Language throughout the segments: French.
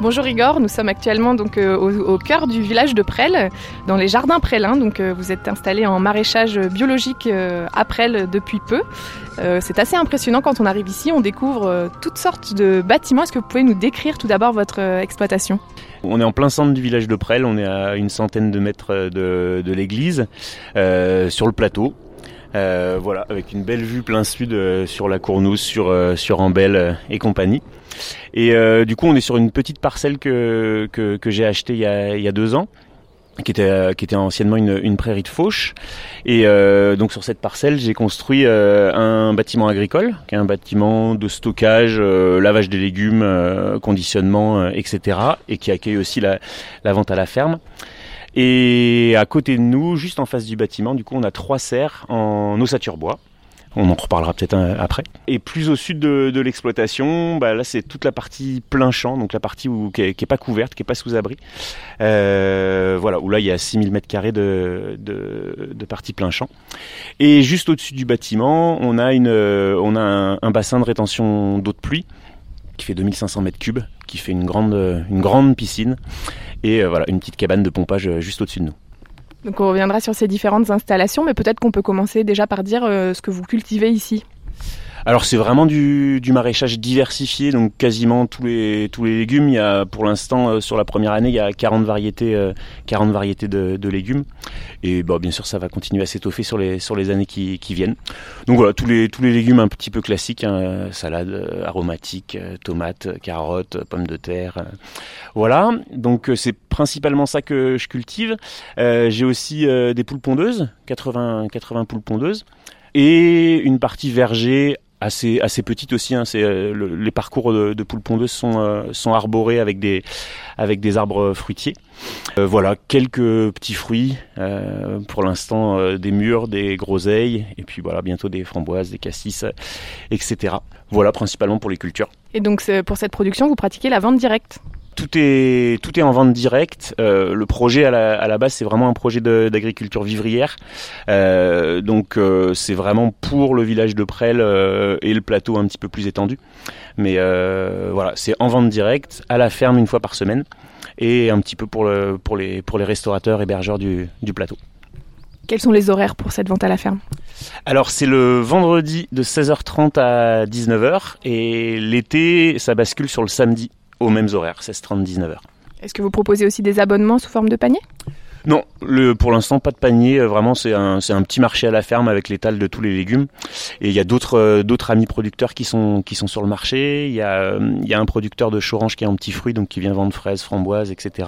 Bonjour Igor, nous sommes actuellement donc au cœur du village de Presles, dans les jardins prélins. Donc vous êtes installé en maraîchage biologique à Presles depuis peu. C'est assez impressionnant quand on arrive ici, on découvre toutes sortes de bâtiments. Est-ce que vous pouvez nous décrire tout d'abord votre exploitation ? On est en plein centre du village de Presles, on est à une centaine de mètres de l'église, sur le plateau. Voilà, avec une belle vue plein sud sur la Cournouze, sur Ambel et compagnie. Et du coup, on est sur une petite parcelle que j'ai achetée il y a 2 ans, qui était anciennement une prairie de fauche. Et donc sur cette parcelle, j'ai construit un bâtiment agricole, qui est un bâtiment de stockage, lavage des légumes, conditionnement, etc. et qui accueille aussi la vente à la ferme. Et à côté de nous, juste en face du bâtiment, du coup, on a 3 serres en ossature bois. On en reparlera peut-être après. Et plus au sud de l'exploitation, là c'est toute la partie plein champ, donc la partie qui est pas couverte, qui est pas sous abri. Voilà, où là il y a 6000 m² de partie plein champ. Et juste au-dessus du bâtiment, on a un bassin de rétention d'eau de pluie qui fait 2500 m3, qui fait une grande piscine. Et voilà, une petite cabane de pompage juste au-dessus de nous. Donc on reviendra sur ces différentes installations, mais peut-être qu'on peut commencer déjà par dire ce que vous cultivez ici. Alors c'est vraiment du maraîchage diversifié, donc quasiment tous les légumes. Il y a pour l'instant sur la première année, il y a 40 variétés de légumes. Et bien sûr ça va continuer à s'étoffer sur les années qui viennent. Donc voilà, tous les légumes un petit peu classiques, salade aromatique, tomates, carottes, pommes de terre. Voilà, donc c'est principalement ça que je cultive. J'ai aussi des poules pondeuses, 80 poules pondeuses, et une partie verger assez petite aussi. Les parcours de poules pondeuses sont arborés avec des arbres fruitiers. Voilà, quelques petits fruits, pour l'instant des mûres, des groseilles, et puis voilà, bientôt des framboises, des cassis, etc. Voilà, principalement pour les cultures. Et donc pour cette production, vous pratiquez la vente directe ? Tout est en vente directe. Le projet à la base, c'est vraiment un projet d'agriculture vivrière. Donc c'est vraiment pour le village de Presles et le plateau un petit peu plus étendu. Mais voilà, c'est en vente directe à la ferme une fois par semaine et un petit peu pour les restaurateurs hébergeurs du plateau. Quels sont les horaires pour cette vente à la ferme ? Alors c'est le vendredi de 16h30 à 19h et l'été, ça bascule sur le samedi aux mêmes horaires, 16h30, 19h. Est-ce que vous proposez aussi des abonnements sous forme de panier ? Non, pour l'instant pas de panier, vraiment c'est un petit marché à la ferme avec l'étal de tous les légumes. Et il y a d'autres amis producteurs qui sont sur le marché. Il y a un producteur de chorange qui est en petits fruits, donc qui vient vendre fraises, framboises, etc.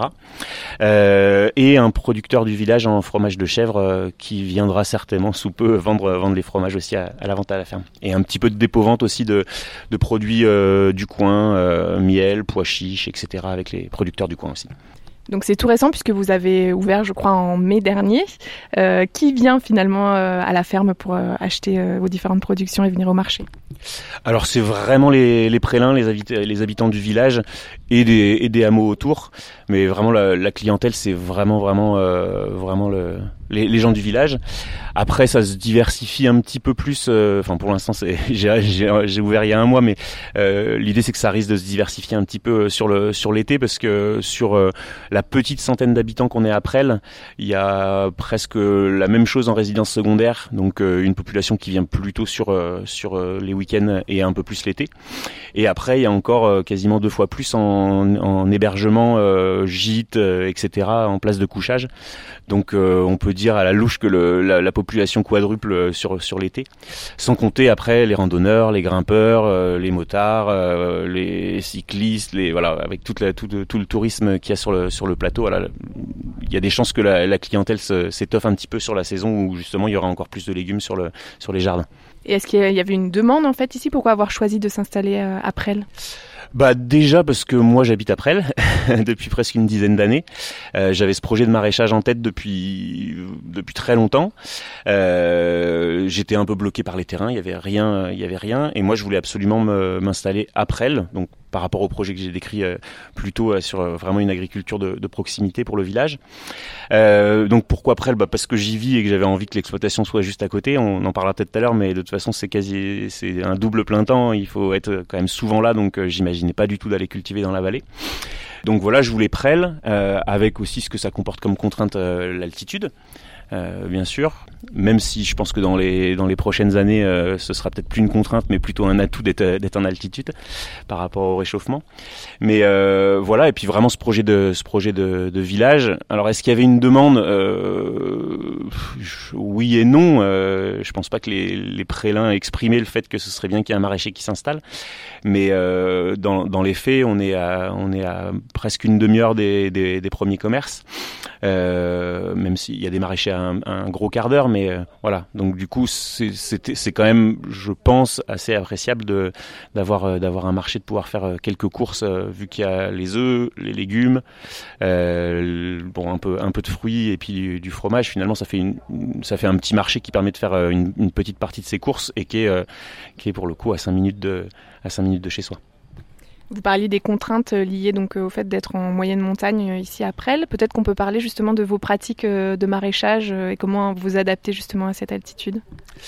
Et un producteur du village en fromage de chèvre qui viendra certainement sous peu vendre les fromages aussi à la vente à la ferme. Et un petit peu de dépôt-vente aussi de produits du coin, miel, pois chiches, etc. avec les producteurs du coin aussi. Donc c'est tout récent puisque vous avez ouvert, je crois, en mai dernier. Qui vient finalement à la ferme pour acheter vos différentes productions et venir au marché ? Alors c'est vraiment les prélins, les habitants du village et des hameaux autour. Mais vraiment la clientèle, c'est vraiment les gens du village. Après, ça se diversifie un petit peu plus. Pour l'instant, j'ai ouvert il y a 1 mois, mais l'idée c'est que ça risque de se diversifier un petit peu sur l'été, parce que sur la petite centaine d'habitants qu'on est à Presles, il y a presque la même chose en résidence secondaire, donc une population qui vient plutôt sur les week-ends et un peu plus l'été. Et après, il y a encore quasiment 2 fois plus en hébergement, gîte, etc., en place de couchage. Donc on peut dire à la louche que la population quadruple sur l'été, sans compter après les randonneurs, les grimpeurs, les motards, les cyclistes, avec tout le tourisme qu'il y a sur le plateau. Voilà, il y a des chances que la clientèle s'étoffe un petit peu sur la saison où justement il y aura encore plus de légumes sur les jardins. Et est-ce qu'il y avait une demande en fait ici ? Pourquoi avoir choisi de s'installer à Presles ? Déjà parce que moi j'habite à Presles depuis presque une dizaine d'années. J'avais ce projet de maraîchage en tête depuis très longtemps. J'étais un peu bloqué par les terrains, il y avait rien, et moi je voulais absolument m'installer à Presles, donc par rapport au projet que j'ai décrit plutôt sur vraiment une agriculture de proximité pour le village. Donc pourquoi Presles ? Parce que j'y vis et que j'avais envie que l'exploitation soit juste à côté. On en parlera peut-être tout à l'heure, mais de toute façon c'est un double plein temps. Il faut être quand même souvent là, donc j'imaginais pas du tout d'aller cultiver dans la vallée. Donc voilà, je voulais prêle, avec aussi ce que ça comporte comme contrainte, l'altitude. Bien sûr, même si je pense que dans les prochaines années, ce sera peut-être plus une contrainte, mais plutôt un atout d'être en altitude par rapport au réchauffement. Mais voilà, et puis vraiment ce projet de village. Alors est-ce qu'il y avait une demande? Oui et non. Je pense pas que les prélins aient exprimé le fait que ce serait bien qu'il y ait un maraîcher qui s'installe. Mais dans les faits, on est à presque une demi-heure des premiers commerces. Même s'il y a des maraîchers à un gros quart d'heure, mais voilà. Donc du coup, c'est quand même, je pense, assez appréciable d'avoir un marché, de pouvoir faire quelques courses, vu qu'il y a les œufs, les légumes, bon un peu de fruits et puis du fromage. Finalement, ça fait un petit marché qui permet de faire une petite partie de ses courses et qui est pour le coup à 5 minutes de chez soi. Vous parliez des contraintes liées donc au fait d'être en moyenne montagne ici à Presles. Peut-être qu'on peut parler justement de vos pratiques de maraîchage et comment vous adaptez justement à cette altitude.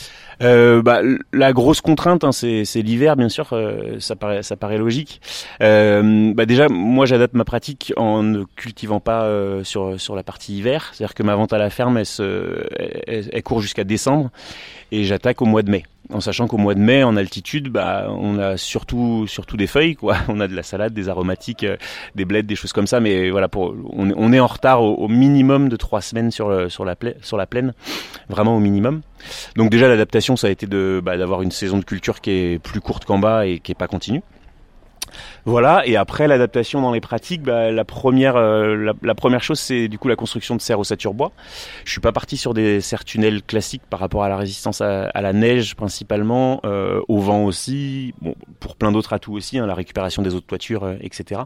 La grosse contrainte, hein, c'est l'hiver, bien sûr, ça paraît logique. Déjà, moi, j'adapte ma pratique en ne cultivant pas sur la partie hiver. C'est-à-dire que ma vente à la ferme, elle court jusqu'à décembre et j'attaque au mois de mai. En sachant qu'au mois de mai, en altitude, on a surtout des feuilles, quoi. On a de la salade, des aromatiques, des bleds, des choses comme ça. Mais voilà, on est en retard au minimum de 3 semaines sur la plaine, vraiment au minimum. Donc déjà, l'adaptation, ça a été d'avoir une saison de culture qui est plus courte qu'en bas et qui est pas continue. Voilà, et après l'adaptation dans les pratiques, la première chose, c'est du coup la construction de serres ossature-bois. Je suis pas parti sur des serres tunnels classiques par rapport à la résistance à la neige principalement, au vent aussi, bon, pour plein d'autres atouts aussi, hein, la récupération des eaux de toiture, etc.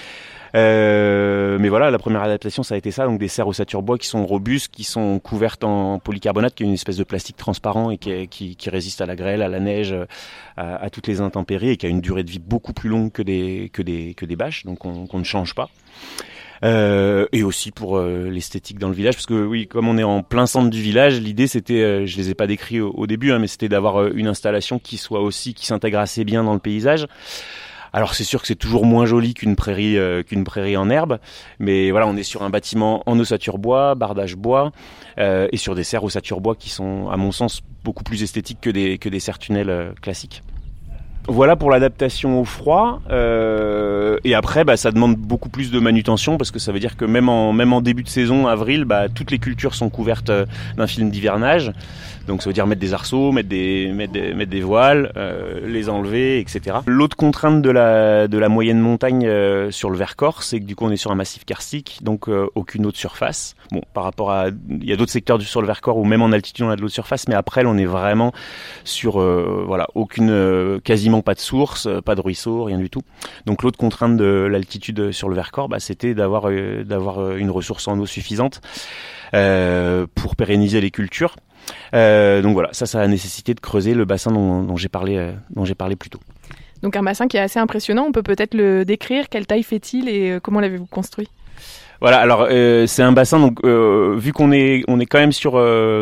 Mais voilà, la première adaptation, ça a été ça, donc des serres ossature-bois qui sont robustes, qui sont couvertes en polycarbonate, qui est une espèce de plastique transparent et qui résiste à la grêle, à la neige, à toutes les intempéries, et qui a une durée de vie beaucoup plus longue que des bâches, donc qu'on ne change pas. Et aussi pour l'esthétique dans le village, parce que oui, comme on est en plein centre du village, l'idée c'était, je les ai pas décrits au début, hein, mais c'était d'avoir une installation qui s'intègre assez bien dans le paysage. Alors c'est sûr que c'est toujours moins joli qu'une prairie en herbe, mais voilà, on est sur un bâtiment en ossature bois, bardage bois, et sur des serres ossature bois qui sont, à mon sens, beaucoup plus esthétiques que des serres tunnels classiques. Voilà pour l'adaptation au froid, et après ça demande beaucoup plus de manutention, parce que ça veut dire que même en début de saison, avril, toutes les cultures sont couvertes d'un film d'hivernage. Donc ça veut dire mettre des arceaux, mettre des voiles, les enlever, etc. L'autre contrainte de la moyenne montagne sur le Vercors, c'est que du coup on est sur un massif karstique, donc aucune eau de surface. Bon, par rapport il y a d'autres secteurs sur le Vercors où même en altitude on a de l'eau de surface, mais après on est vraiment sur quasiment pas de source, pas de ruisseau, rien du tout. Donc l'autre contrainte de l'altitude sur le Vercors, c'était d'avoir une ressource en eau suffisante pour pérenniser les cultures. Donc voilà, ça a nécessité de creuser le bassin dont j'ai parlé plus tôt. Donc un bassin qui est assez impressionnant, on peut peut-être le décrire, quelle taille fait-il et comment l'avez-vous construit ? Voilà, alors c'est un bassin, donc vu qu'on est quand même sur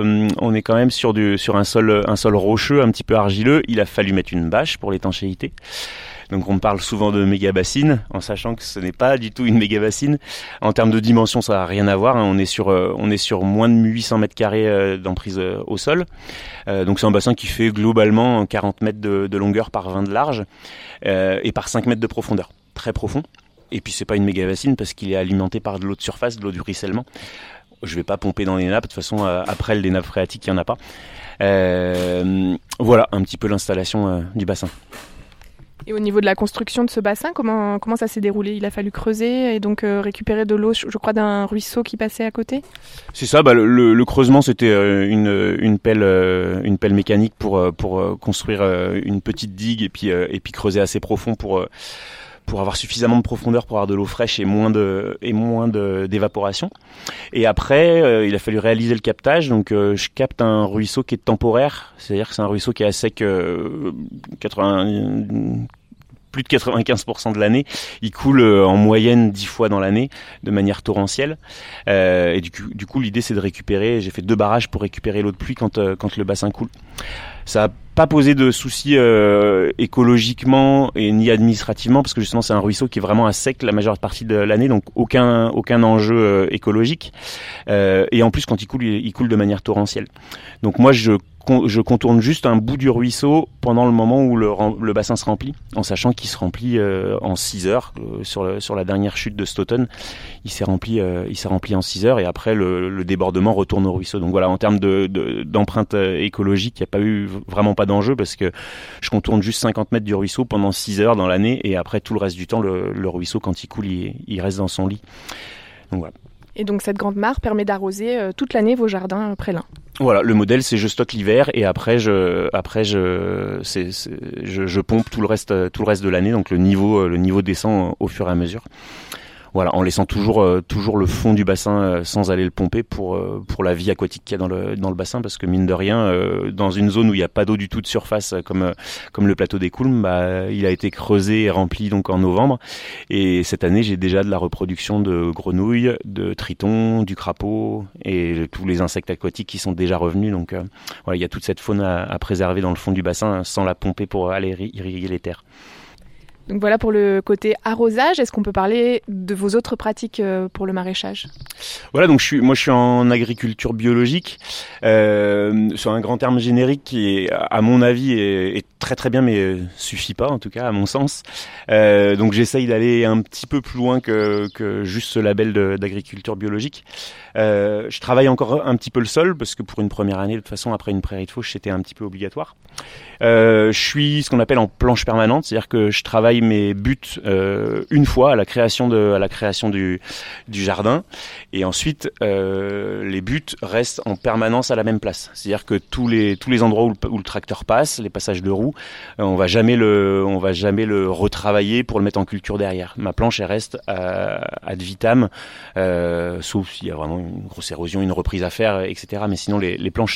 un sol rocheux, un petit peu argileux, il a fallu mettre une bâche pour l'étanchéité. Donc on parle souvent de méga bassine, en sachant que ce n'est pas du tout une méga bassine. En termes de dimension, ça n'a rien à voir, hein. On est sur moins de 800 mètres carrés d'emprise au sol. Donc c'est un bassin qui fait globalement 40 mètres de longueur par 20 de large et par 5 mètres de profondeur. Très profond. Et puis c'est pas une méga bassine parce qu'il est alimenté par de l'eau de surface, de l'eau du ruissellement. Je vais pas pomper dans les nappes, de toute façon après les nappes phréatiques, il n'y en a pas. Voilà un petit peu l'installation du bassin. Et au niveau de la construction de ce bassin, comment ça s'est déroulé ? Il a fallu creuser et donc récupérer de l'eau, je crois, d'un ruisseau qui passait à côté ? C'est ça, le creusement, c'était une pelle mécanique pour construire une petite digue et puis creuser assez profond pour avoir suffisamment de profondeur pour avoir de l'eau fraîche et moins d'évaporation. Et après, il a fallu réaliser le captage. Donc, je capte un ruisseau qui est temporaire. C'est-à-dire que c'est un ruisseau qui est à sec plus de 95% de l'année. Il coule en moyenne 10 fois dans l'année de manière torrentielle. Et du coup, l'idée, c'est de récupérer. J'ai fait 2 barrages pour récupérer l'eau de pluie quand le bassin coule. Ça n'a pas posé de soucis écologiquement et ni administrativement, parce que justement c'est un ruisseau qui est vraiment à sec la majeure partie de l'année, donc aucun enjeu écologique. Et en plus quand il coule de manière torrentielle. Donc moi je contourne juste un bout du ruisseau pendant le moment où le bassin se remplit, en sachant qu'il se remplit en 6 heures. Sur la dernière chute de cet automne, il s'est rempli en 6 heures, et après le débordement retourne au ruisseau. Donc voilà, en termes d'empreinte écologique, il n'y a vraiment pas d'enjeu, parce que je contourne juste 50 mètres du ruisseau pendant 6 heures dans l'année, et après tout le reste du temps, le ruisseau, quand il coule, il reste dans son lit. Donc voilà. Et donc cette grande mare permet d'arroser toute l'année vos jardins prélins. Voilà, le modèle c'est je stocke l'hiver, et après je pompe tout le reste de l'année, donc le niveau descend au fur et à mesure. Voilà, en laissant toujours le fond du bassin sans aller le pomper pour la vie aquatique qu'il y a dans le bassin, parce que mine de rien, dans une zone où il n'y a pas d'eau du tout de surface, comme le plateau des Coulmes, il a été creusé et rempli donc en novembre, et cette année j'ai déjà de la reproduction de grenouilles, de tritons, du crapaud et tous les insectes aquatiques qui sont déjà revenus. Donc voilà, il y a toute cette faune à préserver dans le fond du bassin sans la pomper pour aller irriguer les terres. Donc voilà pour le côté arrosage. Est-ce qu'on peut parler de vos autres pratiques pour le maraîchage ? Voilà, donc je suis en agriculture biologique, sur un grand terme générique qui, à mon avis, est très très bien, mais suffit pas, en tout cas à mon sens. Donc j'essaye d'aller un petit peu plus loin que juste ce label d'agriculture biologique. Je travaille encore un petit peu le sol, parce que pour une première année, de toute façon, après une prairie de fauche, c'était un petit peu obligatoire. Je suis ce qu'on appelle en planche permanente, c'est-à-dire que je travaille mes buts une fois à la création du jardin, et ensuite les buts restent en permanence à la même place. C'est-à-dire que tous les endroits où le tracteur passe, les passages de roues, on va jamais le retravailler pour le mettre en culture derrière. Ma planche elle reste ad vitam, sauf s'il y a vraiment une grosse érosion, une reprise à faire, etc. Mais sinon les planches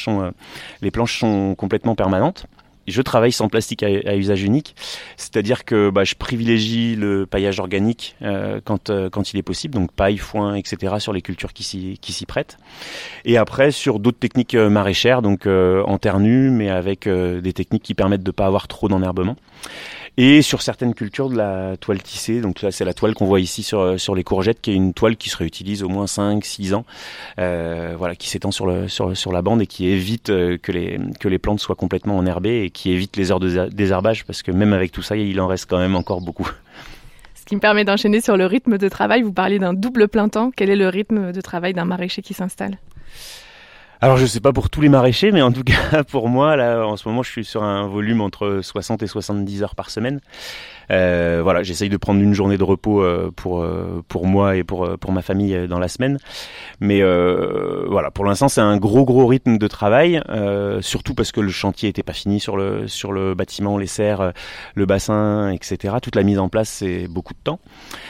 sont complètement permanentes. Je travaille sans plastique à usage unique, c'est-à-dire que je privilégie le paillage organique quand il est possible, donc paille, foin, etc. sur les cultures qui s'y prêtent. Et après sur d'autres techniques maraîchères, donc en terre nue, mais avec des techniques qui permettent de pas avoir trop d'enherbement. Et sur certaines cultures de la toile tissée, donc là c'est la toile qu'on voit ici sur les courgettes, qui est une toile qui se réutilise au moins 5-6 ans, voilà, qui s'étend sur la bande et qui évite que les plantes soient complètement enherbées, et qui évite les heures de désherbage, parce que même avec tout ça, il en reste quand même encore beaucoup. Ce qui me permet d'enchaîner sur le rythme de travail. Vous parlez d'un double plein temps. Quel est le rythme de travail d'un maraîcher qui s'installe ? Alors je sais pas pour tous les maraîchers, mais en tout cas pour moi, là en ce moment je suis sur un volume entre 60 et 70 heures par semaine. Voilà, j'essaye de prendre une journée de repos pour moi et pour ma famille dans la semaine. Mais voilà, pour l'instant c'est un gros rythme de travail, surtout parce que le chantier était pas fini sur le bâtiment, les serres, le bassin, etc. Toute la mise en place, c'est beaucoup de temps.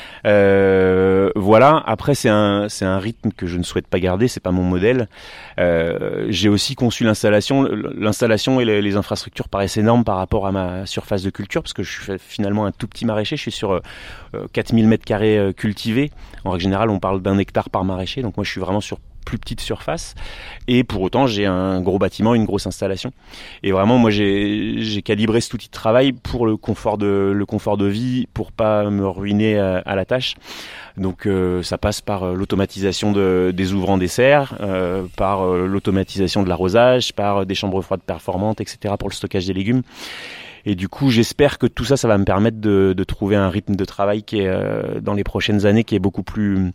Voilà. Après, c'est un rythme que je ne souhaite pas garder. C'est pas mon modèle. J'ai aussi conçu l'installation et les infrastructures paraissent énormes par rapport à ma surface de culture, parce que je suis finalement un tout petit maraîcher. Je suis sur 4000 mètres carrés cultivés. En règle générale, on parle d'1 hectare par maraîcher. Donc moi, je suis vraiment sur plus petite surface, et pour autant j'ai un gros bâtiment, une grosse installation, et vraiment moi j'ai calibré cet outil de travail pour le confort de vie, pour pas me ruiner à la tâche. Donc ça passe par l'automatisation des ouvrants des serres, par l'automatisation de l'arrosage, par des chambres froides performantes, etc. pour le stockage des légumes. Et du coup, j'espère que tout ça va me permettre de trouver un rythme de travail qui est dans les prochaines années, qui est beaucoup plus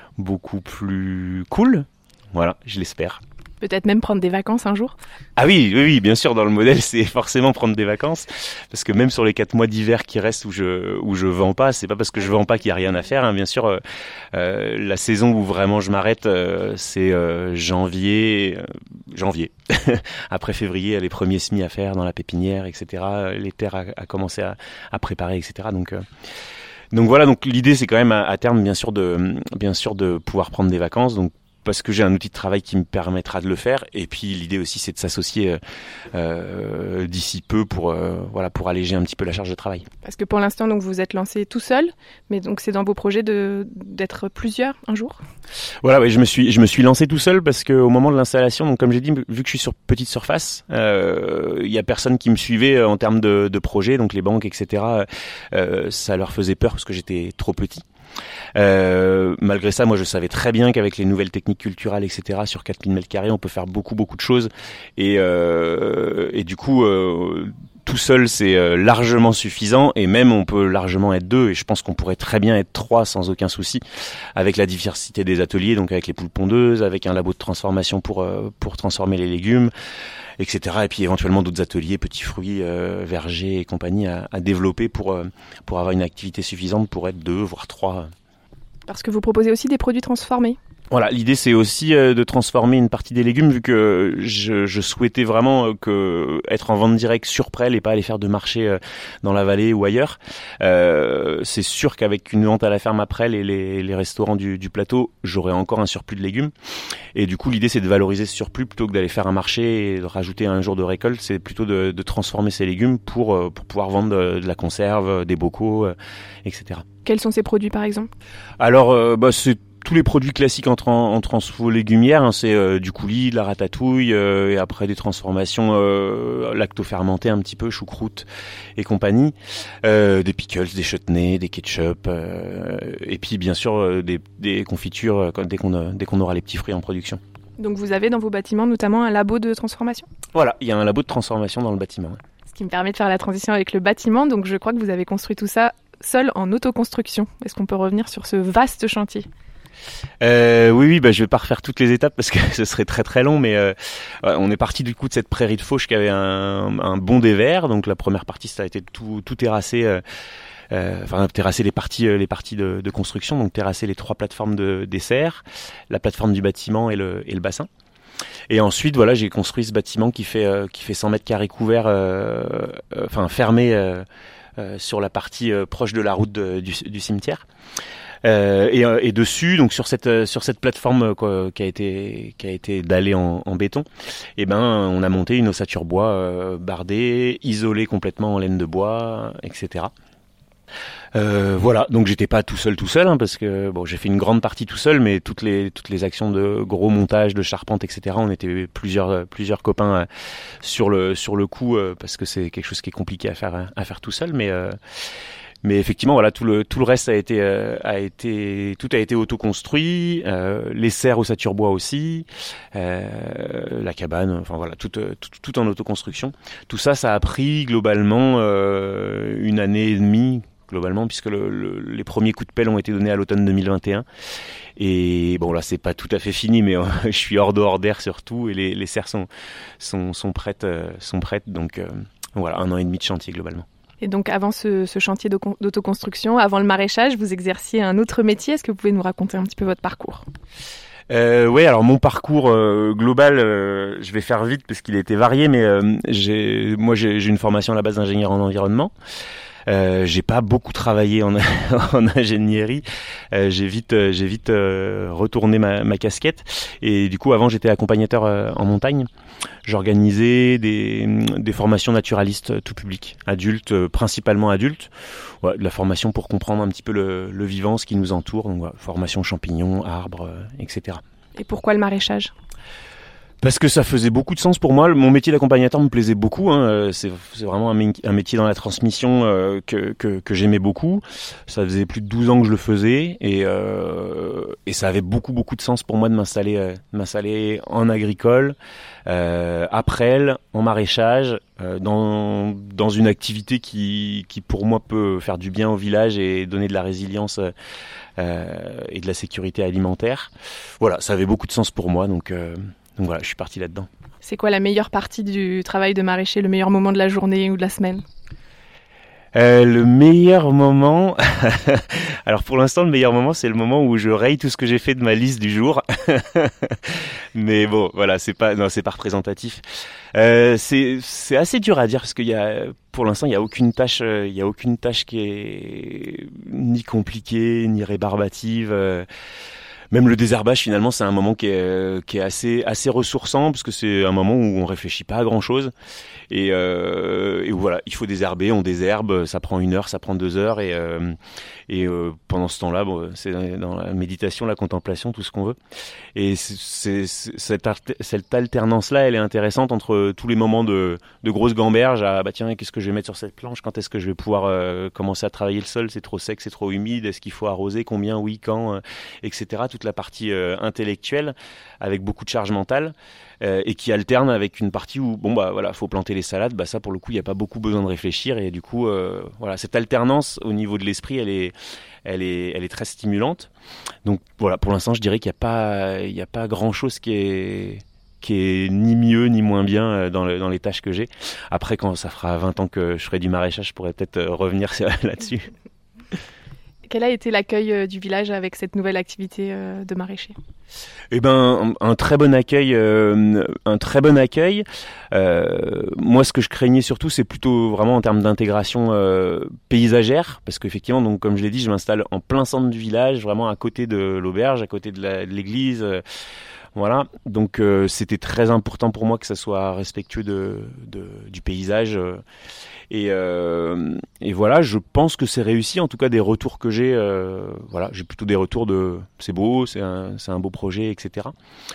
cool. Voilà, je l'espère. Peut-être même prendre des vacances un jour ? Ah oui, bien sûr, dans le modèle, c'est forcément prendre des vacances. Parce que même sur les 4 mois d'hiver qui restent où je vends pas, c'est pas parce que je vends pas qu'il y a rien à faire, hein. Bien sûr, la saison où vraiment je m'arrête, c'est janvier. Après février, les premiers semis à faire dans la pépinière, etc. Les terres à commencer à préparer, etc. Donc voilà, donc l'idée c'est quand même à terme bien sûr de pouvoir prendre des vacances. Donc parce que j'ai un outil de travail qui me permettra de le faire. Et puis l'idée aussi, c'est de s'associer d'ici peu pour alléger un petit peu la charge de travail. Parce que pour l'instant, donc vous êtes lancé tout seul, mais donc c'est dans vos projets d'être plusieurs un jour. Voilà, ouais, je me suis lancé tout seul parce que au moment de l'installation, donc comme j'ai dit, vu que je suis sur petite surface, il y a personne qui me suivait en termes de projet, donc les banques, etc. Ça leur faisait peur parce que j'étais trop petit. Malgré ça, moi je savais très bien qu'avec les nouvelles techniques culturelles, etc., sur 4000 m2, on peut faire beaucoup de choses. Et du coup, tout seul, c'est largement suffisant. Et même, on peut largement être 2. Et je pense qu'on pourrait très bien être 3 sans aucun souci, avec la diversité des ateliers, donc avec les poules pondeuses, avec un labo de transformation pour transformer les légumes, etc. Et puis éventuellement d'autres ateliers, petits fruits, vergers et compagnie à développer pour avoir une activité suffisante pour être 2, voire 3. Parce que vous proposez aussi des produits transformés. Voilà, l'idée c'est aussi de transformer une partie des légumes, vu que je souhaitais vraiment être en vente directe sur Presles et pas aller faire de marché dans la vallée ou ailleurs. C'est sûr qu'avec une vente à la ferme à Presles et les restaurants du plateau, j'aurais encore un surplus de légumes. Et du coup, l'idée c'est de valoriser ce surplus plutôt que d'aller faire un marché et de rajouter un jour de récolte. C'est plutôt de transformer ces légumes pour pouvoir vendre de la conserve, des bocaux, etc. Quels sont ces produits par exemple ? Alors, c'est tous les produits classiques en transfo légumière, hein, c'est du coulis, de la ratatouille, et après des transformations lacto-fermentées un petit peu, choucroute et compagnie, des pickles, des chutneys, des ketchup, et puis bien sûr des confitures dès qu'on aura les petits fruits en production. Donc vous avez dans vos bâtiments notamment un labo de transformation ? Voilà, il y a un labo de transformation dans le bâtiment. Ouais. Ce qui me permet de faire la transition avec le bâtiment, donc je crois que vous avez construit tout ça seul en autoconstruction. Est-ce qu'on peut revenir sur ce vaste chantier ? Oui, je vais pas refaire toutes les étapes parce que ce serait très très long, mais on est parti du coup de cette prairie de fauche qui avait un bon dévers. Donc la première partie, ça a été tout terrassé, terrasser les parties de construction, donc terrasser les 3 plateformes des serres, la plateforme du bâtiment et le bassin. Et ensuite, voilà, j'ai construit ce bâtiment qui fait 100 mètres carrés couverts, fermé sur la partie proche de la route du cimetière. Et dessus, donc sur cette plateforme qui a été dallée en béton, on a monté une ossature bois bardée, isolée complètement en laine de bois, etc. Voilà, donc j'étais pas tout seul hein, parce que j'ai fait une grande partie tout seul, mais toutes les actions de gros montage, de charpente, etc. On était plusieurs copains sur le coup parce que c'est quelque chose qui est compliqué à faire tout seul, mais effectivement, voilà, tout le reste a été autoconstruit, les serres ossature bois aussi, la cabane, enfin voilà, tout en autoconstruction. Tout ça a pris globalement 1 année et demie, globalement, puisque les premiers coups de pelle ont été donnés à l'automne 2021. Et bon, là, c'est pas tout à fait fini, mais je suis hors d'air surtout, et les serres sont prêtes, donc voilà, 1 an et demi de chantier globalement. Et donc avant ce chantier d'autoconstruction, avant le maraîchage, vous exerciez un autre métier. Est-ce que vous pouvez nous raconter un petit peu votre parcours ? Oui, alors mon parcours global, je vais faire vite parce qu'il a été varié, mais j'ai une formation à la base d'ingénieur en environnement. J'ai pas beaucoup travaillé en ingénierie. J'ai vite retourné ma casquette. Et du coup, avant, j'étais accompagnateur en montagne. J'organisais des formations naturalistes tout public, adultes, principalement adultes. Ouais, de la formation pour comprendre un petit peu le vivant, ce qui nous entoure. Donc, formation champignons, arbres, etc. Et pourquoi le maraîchage ? Parce que ça faisait beaucoup de sens pour moi. Mon métier d'accompagnateur me plaisait beaucoup. Hein. C'est vraiment un métier dans la transmission que j'aimais beaucoup. Ça faisait plus de 12 ans que je le faisais et ça avait beaucoup de sens pour moi de m'installer en agricole, à Presles, en maraîchage, dans une activité qui pour moi peut faire du bien au village et donner de la résilience et de la sécurité alimentaire. Voilà, ça avait beaucoup de sens pour moi, donc voilà, je suis parti là-dedans. C'est quoi la meilleure partie du travail de maraîcher, le meilleur moment de la journée ou de la semaine ? Le meilleur moment, alors pour l'instant le meilleur moment c'est le moment où je raye tout ce que j'ai fait de ma liste du jour. Mais bon, voilà, c'est pas représentatif. C'est assez dur à dire parce pour l'instant il y a aucune tâche qui est ni compliquée ni rébarbative. Même le désherbage, finalement, c'est un moment qui est assez ressourçant, parce que c'est un moment où on réfléchit pas à grand chose. Et voilà, il faut désherber, on désherbe, ça prend 1 heure, ça prend 2 heures, et pendant ce temps-là, bon, c'est dans la méditation, la contemplation, tout ce qu'on veut. Et cette alternance-là, elle est intéressante entre tous les moments de grosses gamberges, à tiens, qu'est-ce que je vais mettre sur cette planche, quand est-ce que je vais pouvoir commencer à travailler le sol, c'est trop sec, c'est trop humide, est-ce qu'il faut arroser, combien, oui, quand, etc. Toute la partie intellectuelle, avec beaucoup de charge mentale, et qui alterne avec une partie où faut planter les salades, ça pour le coup il n'y a pas beaucoup besoin de réfléchir, et du coup voilà, cette alternance au niveau de l'esprit elle est très stimulante. Donc voilà, pour l'instant je dirais qu'il n'y a pas grand chose qui est ni mieux ni moins bien dans les tâches que j'ai. Après, quand ça fera 20 ans que je ferai du maraîchage, je pourrais peut-être revenir là-dessus. Quel a été l'accueil du village avec cette nouvelle activité de maraîcher ? Eh ben, un très bon accueil. Moi, ce que je craignais surtout, c'est plutôt vraiment en termes d'intégration paysagère, parce qu'effectivement, donc comme je l'ai dit, je m'installe en plein centre du village, vraiment à côté de l'auberge, à côté de l'église. Voilà, donc c'était très important pour moi que ça soit respectueux du paysage. Et voilà, je pense que c'est réussi, en tout cas des retours que j'ai, j'ai plutôt des retours de c'est beau, c'est un beau projet, etc.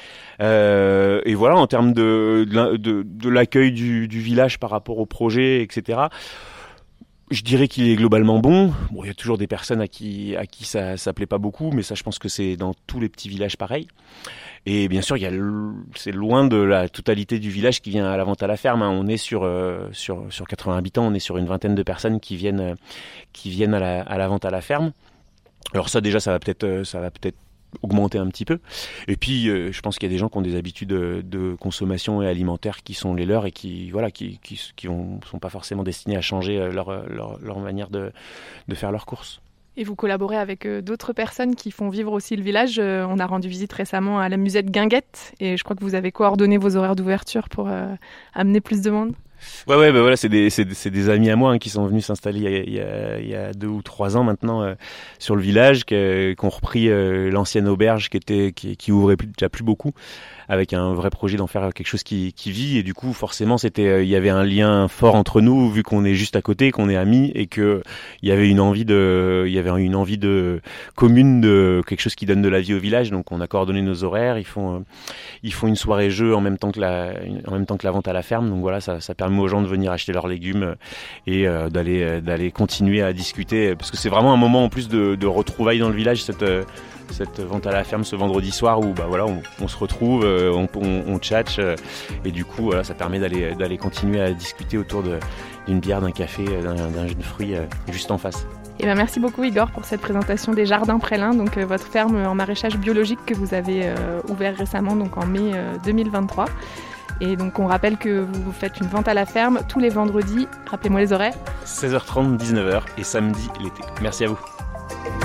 Et voilà, en termes de l'accueil du village par rapport au projet, etc., je dirais qu'il est globalement bon. Bon, il y a toujours des personnes à qui ça plaît pas beaucoup, mais ça, je pense que c'est dans tous les petits villages pareil. Et bien sûr, c'est loin de la totalité du village qui vient à la vente à la ferme. On est sur 80 habitants, on est sur une vingtaine de personnes qui viennent à la vente à la ferme. Alors ça, déjà, ça va peut-être augmenter un petit peu. Et puis, je pense qu'il y a des gens qui ont des habitudes de consommation et alimentaire qui sont les leurs, et qui sont pas forcément destinés à changer leur manière de faire leurs courses. Et vous collaborez avec d'autres personnes qui font vivre aussi le village. On a rendu visite récemment à la musette Guinguette, et je crois que vous avez coordonné vos horaires d'ouverture pour amener plus de monde. Ouais, voilà, c'est des amis à moi qui sont venus s'installer il y a 2 ou 3 ans maintenant sur le village, qui ont repris l'ancienne auberge qui ouvrait déjà plus beaucoup, avec un vrai projet d'en faire quelque chose qui vit. Et du coup, forcément, il y avait un lien fort entre nous, vu qu'on est juste à côté, qu'on est amis, et que il y avait une envie de commune, de quelque chose qui donne de la vie au village. Donc, on a coordonné nos horaires. Ils font une soirée jeu en même temps que la vente à la ferme. Donc voilà, ça permet aux gens de venir acheter leurs légumes et d'aller continuer à discuter, parce que c'est vraiment un moment en plus de retrouvailles dans le village, cette vente à la ferme ce vendredi soir, où on se retrouve, on tchatche, et du coup ça permet d'aller continuer à discuter autour d'une bière, d'un café, d'un jus de fruits juste en face. Et merci beaucoup Igor pour cette présentation des Jardins Prélin, donc votre ferme en maraîchage biologique que vous avez ouvert récemment, donc en mai 2023. Et donc on rappelle que vous faites une vente à la ferme tous les vendredis, rappelez-moi les horaires. 16h30, 19h et samedi l'été. Merci à vous.